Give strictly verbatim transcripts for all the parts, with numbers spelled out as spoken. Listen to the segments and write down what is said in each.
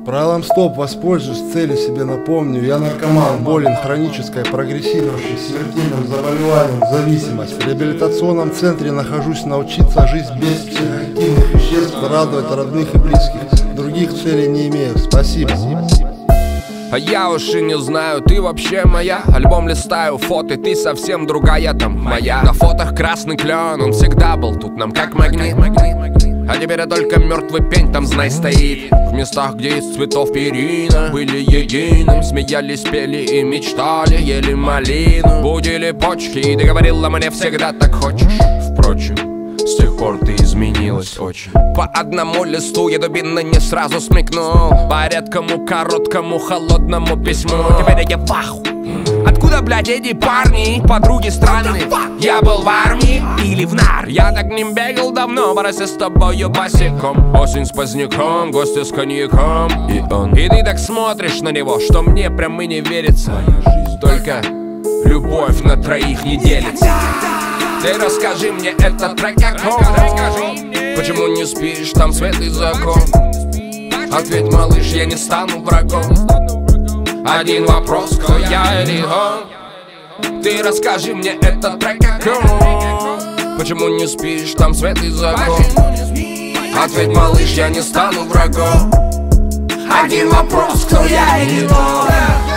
Правилом стоп воспользуюсь, цели себе напомню. Я наркоман, болен хронической, прогрессирующей, смертельным заболеванием, зависимость. В реабилитационном центре нахожусь, научиться жить без психоактивных веществ, радовать родных и близких. Других целей не имею. Спасибо. А я уж и не знаю, ты вообще моя. Альбом листаю, фото, ты совсем другая там моя. На фотах красный клен, он всегда был тут нам как магнит. А теперь только мертвый пень там, знай, стоит. В местах, где из цветов перина были единым. Смеялись, пели и мечтали, ели малину. Будили почки и ты говорила мне всегда так хочешь. Впрочем, с тех пор ты изменилась очень. По одному листу я дубина не сразу смекнул. По редкому, короткому, холодному письму. Теперь я в аху. Откуда, блядь, эти парни? Подруги странные. Я был в армии или в нар. Я так не бегал давно, борося с тобою босиком. Осень с поздняком, гости с коньяком. И он. И ты так смотришь на него, что мне прям и не верится. Только любовь на троих не делится. Ты расскажи мне, это трек какой? Почему не спишь, там свет и закон? Ответь, малыш, я не стану врагом. Один вопрос, кто я или он? Ты расскажи мне, это трек какой? Почему не спишь, там свет и закон? Ответь, малыш, я не стану врагом. Один вопрос, кто я или он?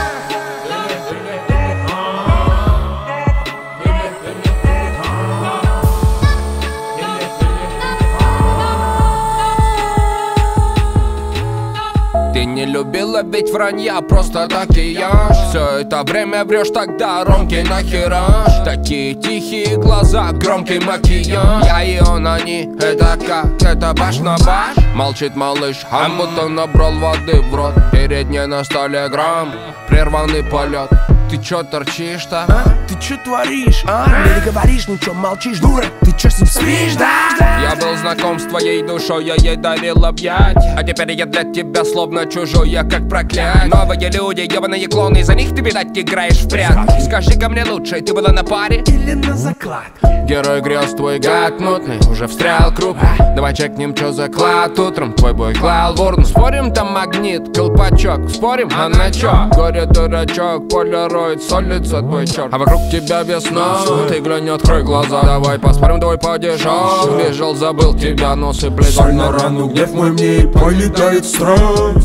Ты не любила ведь вранья, просто так и ешь. Все это время врешь, тогда Ромки нахераш. Такие тихие глаза, громкий макияж. Я и он, они, это как, это баш на баш. Молчит малыш, а будто набрал воды в рот. Передний на столе грамм, прерванный полет. Ты чё торчишь-то? А? Ты чё творишь? А? Мне не говоришь ничего, молчишь, дура. Ты чё с ним спишь, да? Я был знаком с твоей душой, я ей дарил объятия. А теперь я для тебя словно чужой, я как проклятие. Новые люди, ебаные клоны, из-за них ты, видать, играешь в прятки. Скажи-ка мне лучше, ты была на паре? Или на заклад? Герой грез, твой гад мутный, уже встрял крупно. Давай чекнем, чё заклад утром, твой бой клал в урну. Спорим, там магнит, колпачок, спорим, а на чё? Горе дурачок, полироид, солится твой черт. А вокруг тебя весна, ты глянь, открой глаза. Давай поспорим, твой падежок, бежал, забыл тебя, нос и блядь. Соль на рану, гнев мой мне и полетает страх.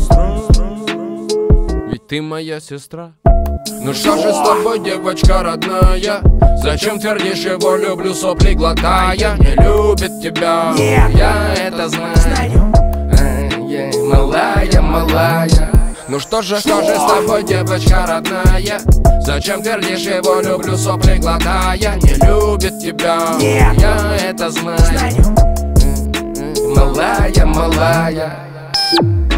Ведь ты моя сестра. Ну что же с тобой, девочка родная? Зачем твердишь его люблю, сопли глотая? Не любит тебя, Нет. я это знаю. Знаю. Эй, малая, малая. Ну что же, что же с тобой, девочка родная? Зачем твердишь его люблю, сопли глотая? Не любит тебя, Нет. я это знаю. Знаю. Малая, малая.